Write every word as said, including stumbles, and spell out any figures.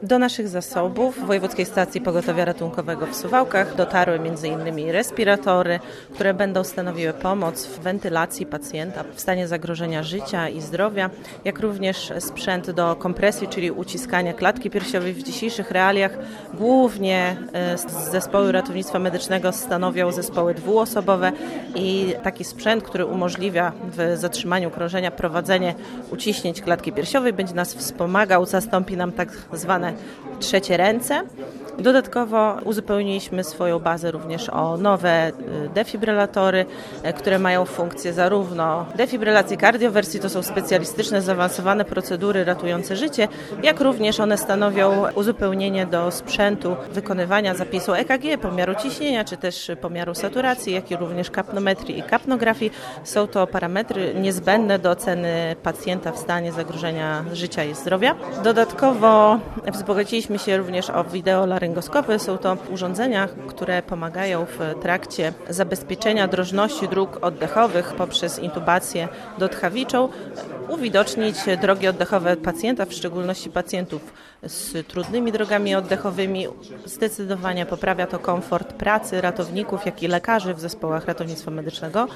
Do naszych zasobów Wojewódzkiej Stacji Pogotowia Ratunkowego w Suwałkach dotarły między innymi respiratory, które będą stanowiły pomoc w wentylacji pacjenta w stanie zagrożenia życia i zdrowia, jak również sprzęt do kompresji, czyli uciskania klatki piersiowej. W dzisiejszych realiach głównie zespoły ratownictwa medycznego stanowią zespoły dwuosobowe i taki sprzęt, który umożliwia w zatrzymaniu krążenia prowadzenie uciśnięć klatki piersiowej, będzie nas wspomagał, zastąpi nam tak zwane trzecie ręce. Dodatkowo uzupełniliśmy swoją bazę również o nowe defibrylatory, które mają funkcję zarówno defibrylacji kardiowersji, to są specjalistyczne, zaawansowane procedury ratujące życie, jak również one stanowią uzupełnienie do sprzętu wykonywania zapisu E K G, pomiaru ciśnienia, czy też pomiaru saturacji, jak i również kapnometrii i kapnografii. Są to parametry niezbędne do oceny pacjenta w stanie zagrożenia życia i zdrowia. Dodatkowo wzbogaciliśmy się również o wideolaryngoskopy. Są to urządzenia, które pomagają w trakcie zabezpieczenia drożności dróg oddechowych poprzez intubację dotchawiczą uwidocznić drogi oddechowe pacjenta, w szczególności pacjentów z trudnymi drogami oddechowymi. Zdecydowanie poprawia to komfort pracy ratowników, jak i lekarzy w zespołach ratownictwa medycznego.